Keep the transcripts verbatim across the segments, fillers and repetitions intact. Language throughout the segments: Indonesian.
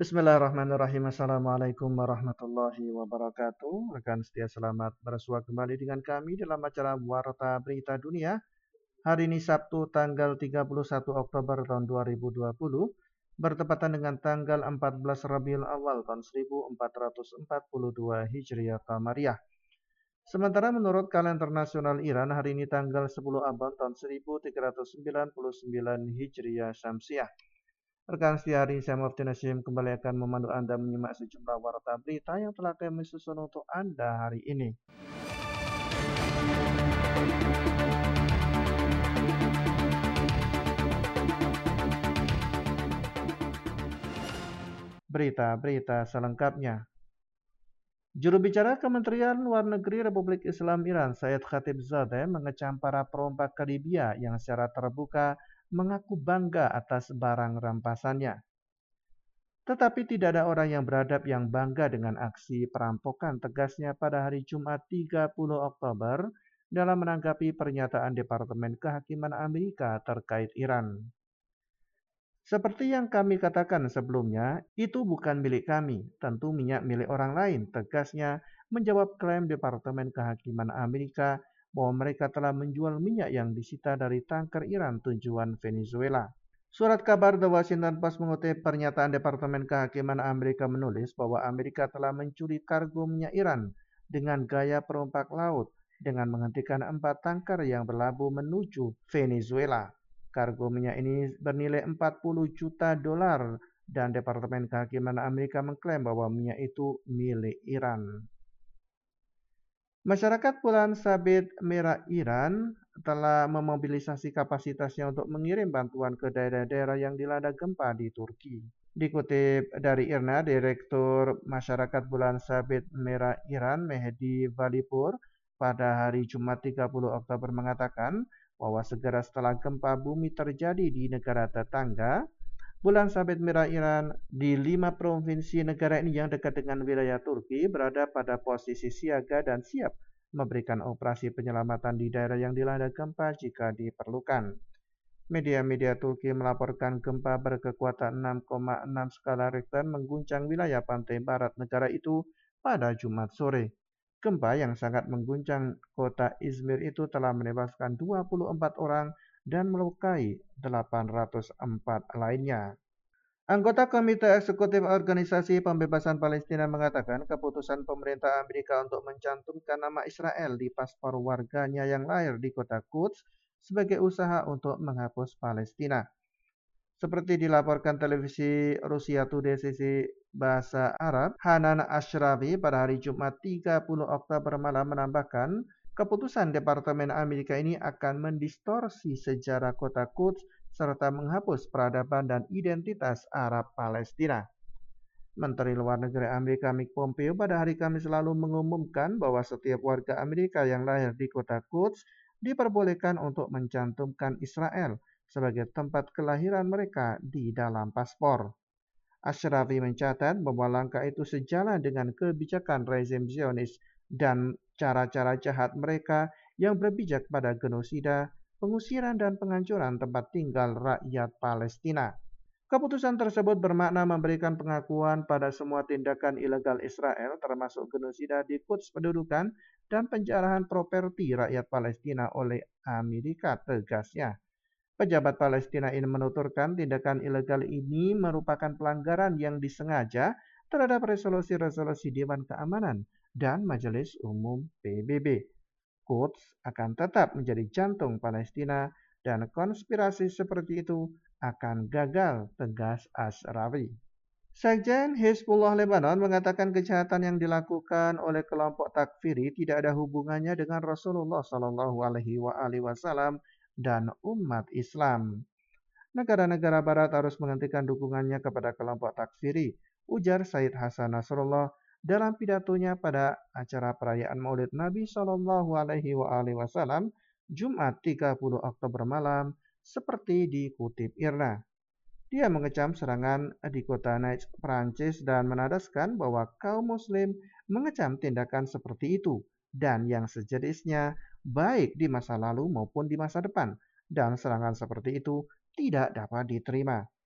Bismillahirrahmanirrahim. Assalamualaikum warahmatullahi wabarakatuh. Rekan setia, selamat bersua kembali dengan kami dalam acara Warta Berita Dunia. Hari ini Sabtu tanggal tiga puluh satu Oktober tahun dua ribu dua puluh, bertepatan dengan tanggal empat belas Rabiul Awal tahun seribu empat ratus empat puluh dua Hijriah Qamariyah. Sementara menurut kalender nasional Iran, hari ini tanggal sepuluh Aban tahun seribu tiga ratus sembilan puluh sembilan Hijriah Syamsiah. Rekan setia, hari ini saya Mufti Nasyim kembali akan memandu Anda menyimak sejumlah warta berita yang telah kami susun untuk Anda hari ini. Berita-berita selengkapnya. Juru bicara Kementerian Luar Negeri Republik Islam Iran, Sayyid Khatibzadeh, mengecam para perompak ke Libya yang secara terbuka mengaku bangga atas barang rampasannya. Tetapi tidak ada orang yang beradab yang bangga dengan aksi perampokan, tegasnya pada hari Jumat tiga puluh Oktober dalam menanggapi pernyataan Departemen Kehakiman Amerika terkait Iran. Seperti yang kami katakan sebelumnya, itu bukan milik kami, tentu minyak milik orang lain, tegasnya menjawab klaim Departemen Kehakiman Amerika bahwa mereka telah menjual minyak yang disita dari tanker Iran tujuan Venezuela. Surat kabar The Washington Post mengutip pernyataan Departemen Kehakiman Amerika menulis bahwa Amerika telah mencuri kargo minyak Iran dengan gaya perompak laut dengan menghentikan empat tanker yang berlabuh menuju Venezuela. Kargo minyak ini bernilai empat puluh juta dolar dan Departemen Kehakiman Amerika mengklaim bahwa minyak itu milik Iran. Masyarakat Bulan Sabit Merah Iran telah memobilisasi kapasitasnya untuk mengirim bantuan ke daerah-daerah yang dilanda gempa di Turki. Dikutip dari I R N A, Direktur Masyarakat Bulan Sabit Merah Iran, Mehdi Valipur, pada hari Jumat tiga puluh Oktober mengatakan bahwa segera setelah gempa bumi terjadi di negara tetangga, Bulan Sabit Merah Iran di lima provinsi negara ini yang dekat dengan wilayah Turki berada pada posisi siaga dan siap memberikan operasi penyelamatan di daerah yang dilanda gempa jika diperlukan. Media-media Turki melaporkan gempa berkekuatan enam koma enam skala Richter mengguncang wilayah pantai barat negara itu pada Jumat sore. Gempa yang sangat mengguncang kota Izmir itu telah menewaskan dua puluh empat orang dan melukai delapan ratus empat lainnya. Anggota Komite Eksekutif Organisasi Pembebasan Palestina mengatakan keputusan pemerintah Amerika untuk mencantumkan nama Israel di paspor warganya yang lahir di kota Quds sebagai usaha untuk menghapus Palestina. Seperti dilaporkan televisi Rusia Today sisi bahasa Arab, Hanan Ashrawi pada hari Jumat tiga puluh Oktober malam menambahkan, keputusan Departemen Amerika ini akan mendistorsi sejarah kota Quds serta menghapus peradaban dan identitas Arab Palestina. Menteri Luar Negeri Amerika Mike Pompeo pada hari Kamis lalu mengumumkan bahwa setiap warga Amerika yang lahir di kota Quds diperbolehkan untuk mencantumkan Israel sebagai tempat kelahiran mereka di dalam paspor. Ashrawi mencatat bahwa langkah itu sejalan dengan kebijakan rezim Zionis dan cara-cara jahat mereka yang berpijak pada genosida, pengusiran dan penghancuran tempat tinggal rakyat Palestina. Keputusan tersebut bermakna memberikan pengakuan pada semua tindakan ilegal Israel termasuk genosida di Quds pendudukan dan penjarahan properti rakyat Palestina oleh Amerika, tegasnya. Pejabat Palestina ini menuturkan tindakan ilegal ini merupakan pelanggaran yang disengaja terhadap resolusi-resolusi Dewan Keamanan dan Majelis Umum P B B. Quds akan tetap menjadi jantung Palestina dan konspirasi seperti itu akan gagal, tegas Ashrawi. Sekjen Hizbullah Lebanon mengatakan kejahatan yang dilakukan oleh kelompok takfiri tidak ada hubungannya dengan Rasulullah Shallallahu Alaihi Wasallam dan umat Islam. Negara-negara Barat harus menghentikan dukungannya kepada kelompok takfiri, ujar Said Hasan Nasrullah dalam pidatonya pada acara perayaan Maulid Nabi Shallallahu Alaihi Wasallam Jumat tiga puluh Oktober malam, seperti dikutip I R N A. Dia mengecam serangan di kota Nice, Prancis dan menadaskan bahwa kaum muslim mengecam tindakan seperti itu dan yang sejenisnya baik di masa lalu maupun di masa depan, dan serangan seperti itu tidak dapat diterima.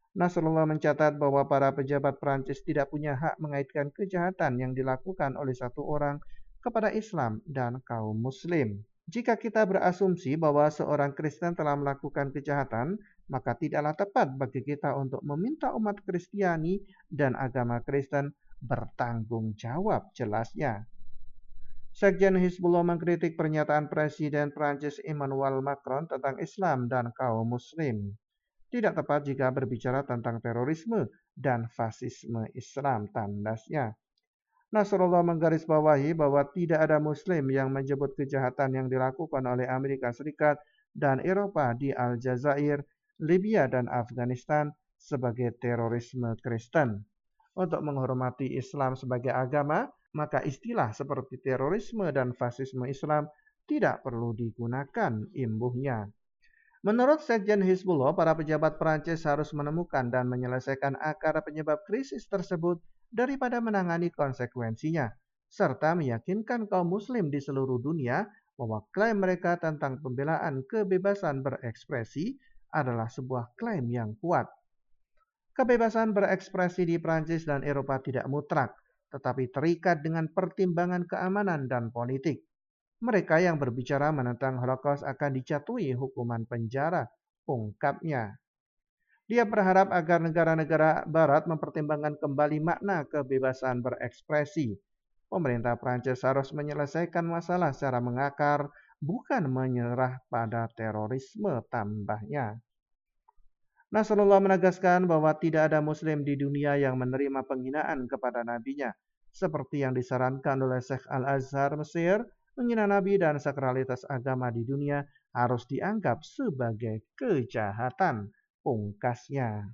Nasrullah mencatat bahwa para pejabat Prancis tidak punya hak mengaitkan kejahatan yang dilakukan oleh satu orang kepada Islam dan kaum Muslim. Jika kita berasumsi bahwa seorang Kristen telah melakukan kejahatan, maka tidaklah tepat bagi kita untuk meminta umat Kristiani dan agama Kristen bertanggung jawab, jelasnya. Sekjen Hizbullah mengkritik pernyataan Presiden Prancis Emmanuel Macron tentang Islam dan kaum Muslim. Tidak tepat jika berbicara tentang terorisme dan fasisme Islam, tandasnya. Nasrullah menggarisbawahi bahwa tidak ada Muslim yang menyebut kejahatan yang dilakukan oleh Amerika Serikat dan Eropa di Aljazair, Libya, dan Afghanistan sebagai terorisme Kristen. Untuk menghormati Islam sebagai agama, maka istilah seperti terorisme dan fasisme Islam tidak perlu digunakan, imbuhnya. Menurut Sekjen Hizbullah, para pejabat Prancis harus menemukan dan menyelesaikan akar penyebab krisis tersebut daripada menangani konsekuensinya, serta meyakinkan kaum Muslim di seluruh dunia bahwa klaim mereka tentang pembelaan kebebasan berekspresi adalah sebuah klaim yang kuat. Kebebasan berekspresi di Prancis dan Eropa tidak mutlak, tetapi terikat dengan pertimbangan keamanan dan politik. Mereka yang berbicara menentang Holocaust akan dijatuhi hukuman penjara, ungkapnya. Dia berharap agar negara-negara Barat mempertimbangkan kembali makna kebebasan berekspresi. Pemerintah Prancis harus menyelesaikan masalah secara mengakar, bukan menyerah pada terorisme, tambahnya. Nasrullah menegaskan bahwa tidak ada Muslim di dunia yang menerima penghinaan kepada nabinya, seperti yang disarankan oleh Sheikh Al-Azhar Mesir. Menghina Nabi dan sakralitas agama di dunia harus dianggap sebagai kejahatan, pungkasnya.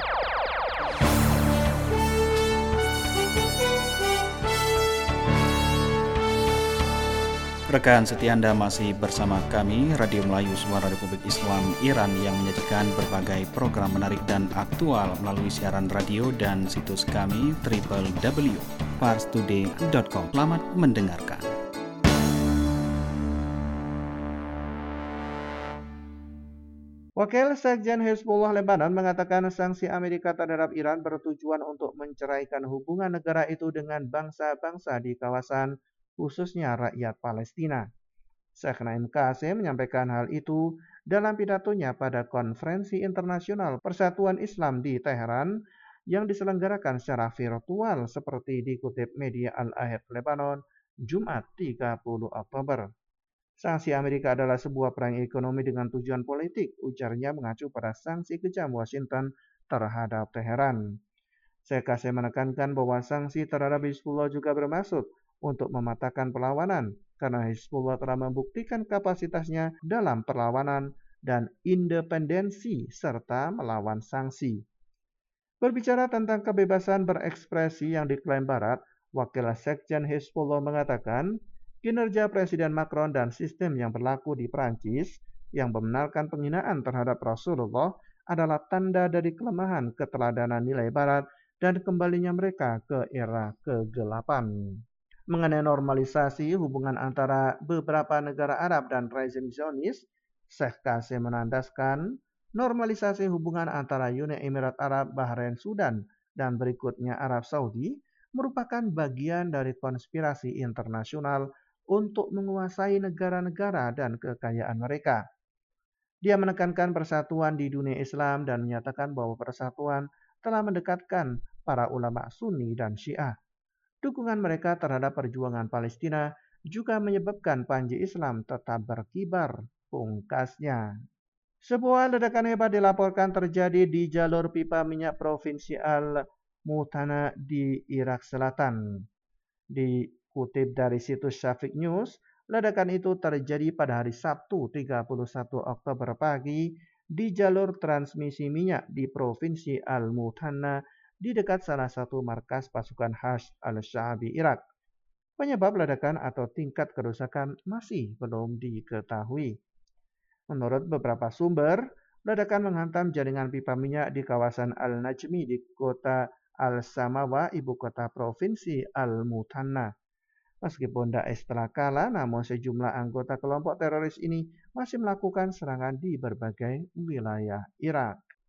Rekan setia Anda masih bersama kami, Radio Melayu Suara Republik Islam Iran yang menyajikan berbagai program menarik dan aktual melalui siaran radio dan situs kami w w w titik pars today titik com. Selamat mendengarkan. Wakil Sekjen Hizbullah Lebanon mengatakan sanksi Amerika terhadap Iran bertujuan untuk menceraikan hubungan negara itu dengan bangsa-bangsa di kawasan, khususnya rakyat Palestina. Sheikh Naim Qasim menyampaikan hal itu dalam pidatonya pada Konferensi Internasional Persatuan Islam di Teheran yang diselenggarakan secara virtual seperti dikutip media Al-Ahad Lebanon, Jumat tiga puluh Oktober. Sanksi Amerika adalah sebuah perang ekonomi dengan tujuan politik, ujarnya mengacu pada sanksi kejam Washington terhadap Teheran. Sheikh Qasim menekankan bahwa sanksi terhadap Hizbullah juga bermaksud untuk mematahkan perlawanan, karena Hizbullah telah membuktikan kapasitasnya dalam perlawanan dan independensi serta melawan sanksi. Berbicara tentang kebebasan berekspresi yang diklaim Barat, Wakil Sekjen Hizbullah mengatakan, kinerja Presiden Macron dan sistem yang berlaku di Prancis yang membenarkan penghinaan terhadap Rasulullah adalah tanda dari kelemahan keteladanan nilai Barat dan kembalinya mereka ke era kegelapan. Mengenai normalisasi hubungan antara beberapa negara Arab dan rezim Zionis, Sheikh Qasim menandaskan normalisasi hubungan antara Uni Emirat Arab, Bahrain, Sudan, dan berikutnya Arab Saudi merupakan bagian dari konspirasi internasional untuk menguasai negara-negara dan kekayaan mereka. Dia menekankan persatuan di dunia Islam dan menyatakan bahwa persatuan telah mendekatkan para ulama Sunni dan Syiah. Dukungan mereka terhadap perjuangan Palestina juga menyebabkan panji Islam tetap berkibar, pungkasnya. Sebuah ledakan hebat dilaporkan terjadi di jalur pipa minyak Provinsi Al-Muthanna di Irak Selatan. Di Kutip dari situs Syafiq News, ledakan itu terjadi pada hari Sabtu tiga puluh satu Oktober pagi di jalur transmisi minyak di Provinsi Al-Muthanna di dekat salah satu markas pasukan Hashd al-Sha'bi Irak. Penyebab ledakan atau tingkat kerusakan masih belum diketahui. Menurut beberapa sumber, ledakan menghantam jaringan pipa minyak di kawasan Al-Najmi di kota Al-Samawa, ibu kota Provinsi Al-Muthanna. Meskipun Daesh telah kalah, namun sejumlah anggota kelompok teroris ini masih melakukan serangan di berbagai wilayah Irak.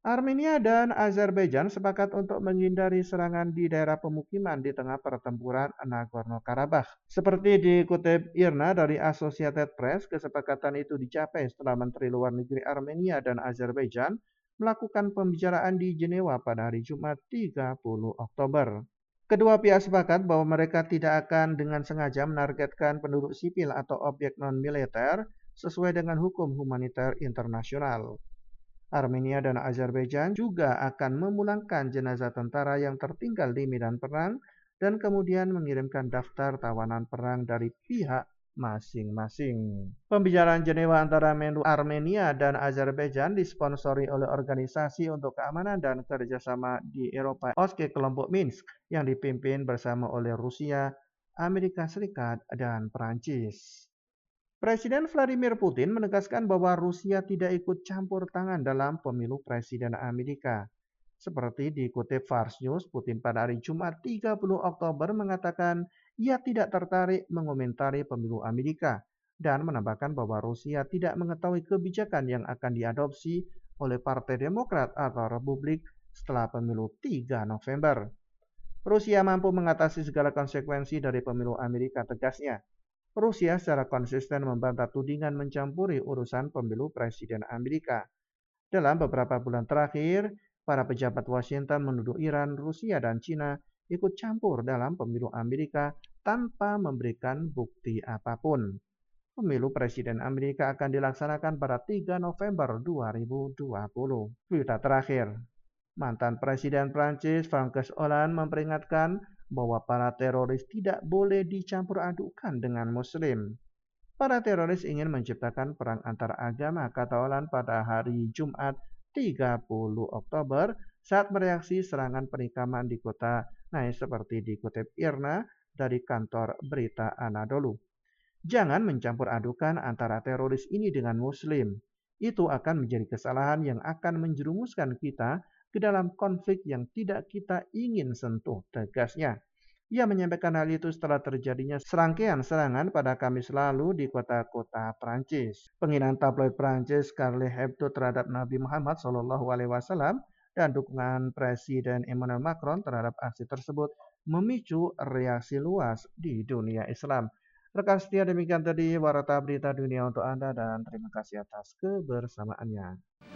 Armenia dan Azerbaijan sepakat untuk menghindari serangan di daerah pemukiman di tengah pertempuran Nagorno-Karabakh. Seperti dikutip IRNA dari Associated Press, kesepakatan itu dicapai setelah Menteri Luar Negeri Armenia dan Azerbaijan melakukan pembicaraan di Jenewa pada hari Jumat tiga puluh Oktober. Kedua pihak sepakat bahwa mereka tidak akan dengan sengaja menargetkan penduduk sipil atau objek non-militer sesuai dengan hukum humaniter internasional. Armenia dan Azerbaijan juga akan memulangkan jenazah tentara yang tertinggal di medan perang dan kemudian mengirimkan daftar tawanan perang dari pihak masing-masing. Pembicaraan Jenewa antara Menlu Armenia dan Azerbaijan disponsori oleh Organisasi untuk Keamanan dan Kerjasama di Eropa O S C E kelompok Minsk yang dipimpin bersama oleh Rusia, Amerika Serikat, dan Perancis. Presiden Vladimir Putin menegaskan bahwa Rusia tidak ikut campur tangan dalam pemilu presiden Amerika. Seperti dikutip Fars News, Putin pada hari Jumat tiga puluh Oktober mengatakan ia tidak tertarik mengomentari pemilu Amerika dan menambahkan bahwa Rusia tidak mengetahui kebijakan yang akan diadopsi oleh Partai Demokrat atau Republik setelah pemilu tiga November. Rusia mampu mengatasi segala konsekuensi dari pemilu Amerika, tegasnya. Rusia secara konsisten membantah tudingan mencampuri urusan pemilu presiden Amerika. Dalam beberapa bulan terakhir, para pejabat Washington menuduh Iran, Rusia, dan China ikut campur dalam pemilu Amerika tanpa memberikan bukti apapun. Pemilu presiden Amerika akan dilaksanakan pada tiga November dua ribu dua puluh. Berita terakhir, mantan Presiden Prancis François Hollande memperingatkan bahwa para teroris tidak boleh dicampur adukan dengan Muslim. Para teroris ingin menciptakan perang antar agama, kata Hollande pada hari Jumat tiga puluh Oktober saat mereaksi serangan penikaman di kota Nice seperti dikutip IRNA dari kantor berita Anadolu. Jangan mencampur adukan antara teroris ini dengan Muslim. Itu akan menjadi kesalahan yang akan menjerumuskan kita ke dalam konflik yang tidak kita ingin sentuh, tegasnya. Ia menyampaikan hal itu setelah terjadinya serangkaian serangan pada Kamis lalu di kota-kota Prancis. Penghinaan tabloid Prancis Charlie Hebdo terhadap Nabi Muhammad shallallahu alaihi wasallam dan dukungan Presiden Emmanuel Macron terhadap aksi tersebut memicu reaksi luas di dunia Islam. Rekan setia, demikian tadi Warta Berita Dunia untuk Anda dan terima kasih atas kebersamaannya.